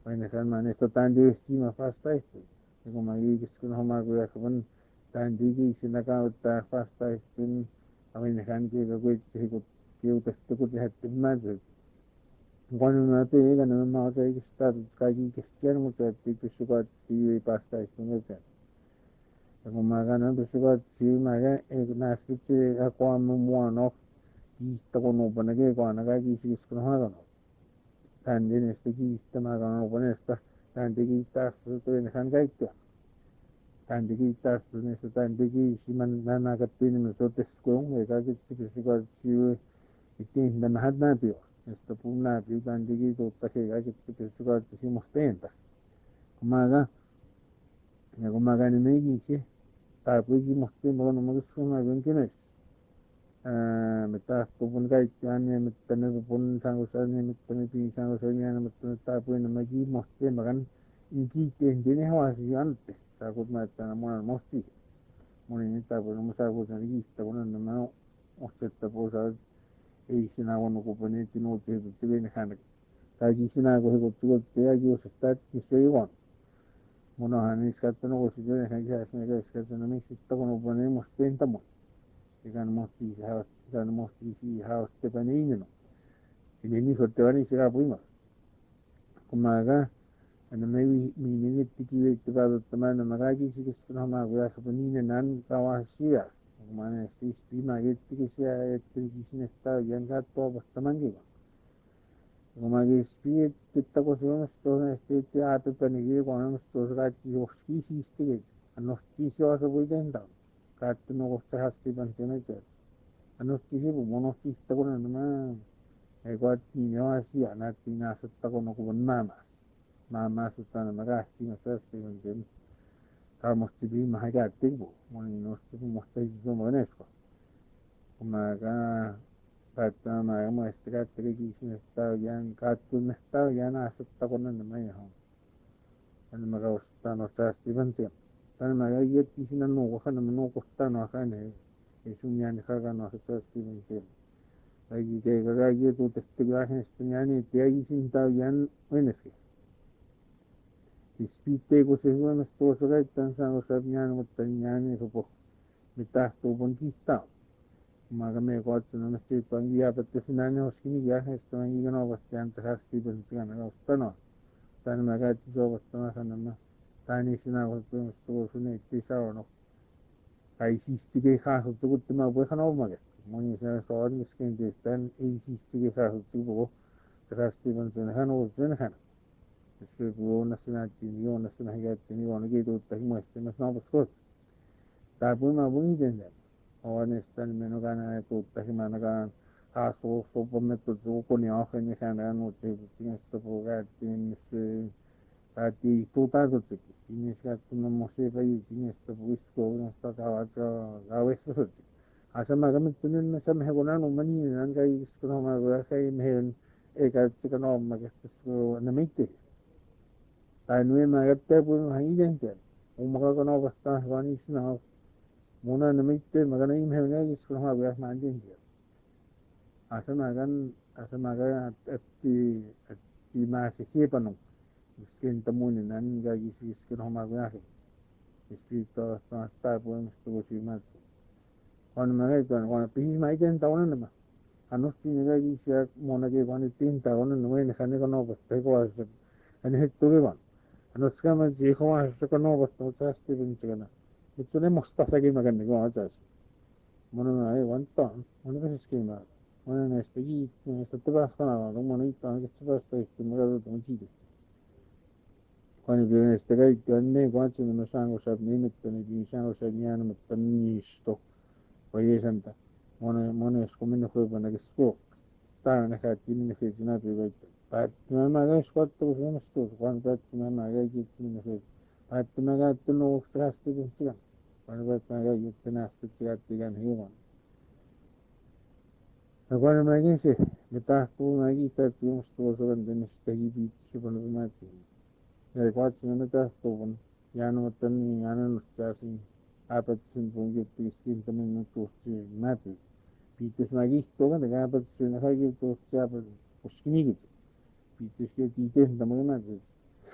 Oinakan man esto tan de estima fasta esto. Como magi que no homa go ya kaban tan de que sinaka ta fasta esto. Oinakan que go que utesto ko te hatte más. Cuando me te llega no me que está casi que estar mucho tipo sugar si pasta esto no sé. Como magana pues sugar si maga nas que aqua mo no y to no pone que cuando casi si es que no haga. También este que está magana no pone esta. También que está esto en hangaita. También que está esto en este también que si man nana que tiene nosotros con que casi si sugar si y tiene de más nada peor. Esto por una vida que todo que hay que sugar si mostenta. Kumaga kumaga ni me dice tapi mostenta no me gusta más bien que no es. Meta pun kai tiane metane pun sangusane metane pi sangusane metane tapi no me gi moste magan inki que tiene hawasi ante sakut mata mo mosti moni tapi no sakut ni sta bueno no me ostetta posa e sina no kupone tino te te ne hanak kaji sina go go tu te agi o sta ki se igual mono hani skatta no go si ne hanak ya sina ga skatta no me sitta no pone mostenta mo ikan mosti ikan mosti si haus te panino ini sotte wani sira puima kumaga ana mai mi tiki te ba to mana magagi si ke no ma ga sa panino nan kawasiya kumane si stima tiki sia tiki sin sta yan ga to bastamangi kumagi spi kitta ko so sto na te ate panigi ko sto ga ti oski si sti ano ti so so buidenda kat no ko sa hasti pansena ke ano tihi bu mono ti sta ko na ma e ko ti no asi ana ti na sa ta ko no ko mama sa ta na ma sti na sa sti na gen ka mo ti bi ma ga ti bu mo ni no sti mo sta ji so mo ne ko ma ga ta ma mo sti ga ti ki sin sta yan ka tu na sta yan na sa ta ko na ma ya ho ana ma ga sta no sa sti ban ti ana ma ga ye ti sin no ko na no ko sta no ka ne es un yan ka ga no sa sti ban ti Lagi que gaya tu testigaje estudiani te ahí sin tabian weneske. Ispite ko se huwa mas to sa tan sa ko sabyan mo tanyan ko po. Mitas to bontista. Maga me ko at na mas ti pangia patte sinanya hoskini ya esto ngi no bastian ta hasti bontiana no stano. Tan maga ti so bastana sana tani sina ko to sune ti sa no. Ai sistige ha so tu ma bo khana ma ge. Moni sa so ni skin de tan ai sistige ha so tu bo. Rasti bontiana hano zena Después hubo una cena tini una cena que tini una que tu tahi mo este mas no skot ta pu ma bu ni den awan estan meno kana tu tahi mana kan ha so po me tu ko ni ahe ni kana no te tin sto po ga tin se ta ti tu ta tu ti ni ska tu no mo se pa yi tin sto po isko no sta ta wa ga wes so asa ma ga mit tin na sam he gona no mani nan ga isko no ma ga kai me e ga ti ka no ma ga sto na me Tainui magatte pun haidente. Umaga kono basta vani sna mona namitte magana im hevna isko ha bias mandinge. Asamaga atti ma se kepano. Skin tamuni nan ga isi skin ha ma bias. Espirito sta pun sto si ma. Quan maga quan pi mai den tawana ma. Anos ti ga isi mona ke vani tin tawana no ne khane kono basta ko as. Ani hetto ke van. Nuska man jiho hasta kono basto chasti binchana itune mustafa gi magan go achas mono na ai wanta mono ke skima mono na spegi sto tebas kana no mono ita ke tebas sto skima ga to chide kwani be ste ga itanne gwachi no sango sab ni mitne gi sango sab nyana mitne sto oye santa mono es como no fue para que sto ta na ka tini ne fe na be Pat maga squat to so sto quan pat maga gi tini ne pat maga to no strasti gi tiga quan pat maga gi tena sto tiga tiga ne wan quan maga se meta to maga ta to sto so ran den stegi bi ci bon ma ti e qua ci meta sto bon ya no tan ya no stasi apat sin bon gi ti sin tan no to ci ma ti pi tes maga sto ga ga pat sin ha gi to ci apat uskini gi Pites que pites da muy mal.